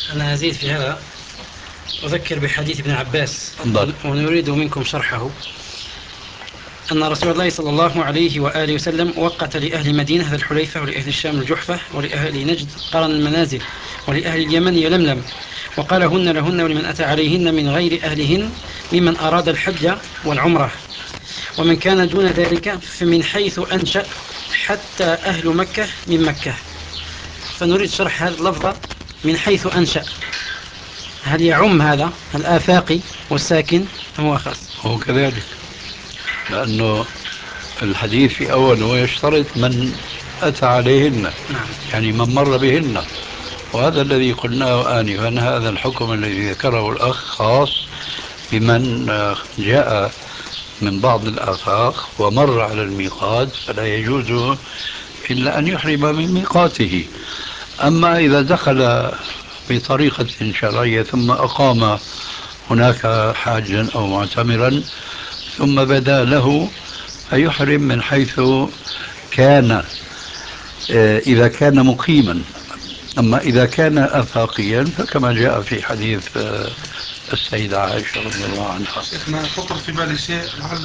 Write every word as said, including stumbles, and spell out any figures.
أنا أزيد في هذا، أذكر بحديث ابن عباس تفضل. ونريد منكم شرحه. أن رسول الله صلى الله عليه وآله وسلم وقت لأهل مدينة ذا الحليفة، ولأهل الشام الجحفة، ولأهل نجد قرن المنازل، ولأهل اليمن يلملم، وقال هن لهن ولمن أتى عليهن من غير أهلهن ممن أراد الحج والعمرة، ومن كان دون ذلك فمن حيث أنشأ حتى أهل مكة من مكة. فنريد شرح هذا اللفظ من حيث أنشأ، هل يعم هذا الآفاقي والساكن أم هو خاص؟ هو كذلك، لأنه الحديث في أوله يشترط من أتى عليهن، نعم. يعني من مر بهن، وهذا الذي قلناه آنفا، هذا الحكم الذي ذكره الأخ خاص بمن جاء من بعض الآفاق ومر على الميقات، فلا يجوز إلا أن يحرم من ميقاته. أما إذا دخل بطريقة شرعية ثم أقام هناك حاجا أو معتمرا ثم بدا له، فيحرم من حيث كان، إذا كان مقيما. أما إذا كان آفاقيا فكما جاء في حديث السيدة عائشة رضي الله عنها. شيخنا خطر في بالي شيء لعل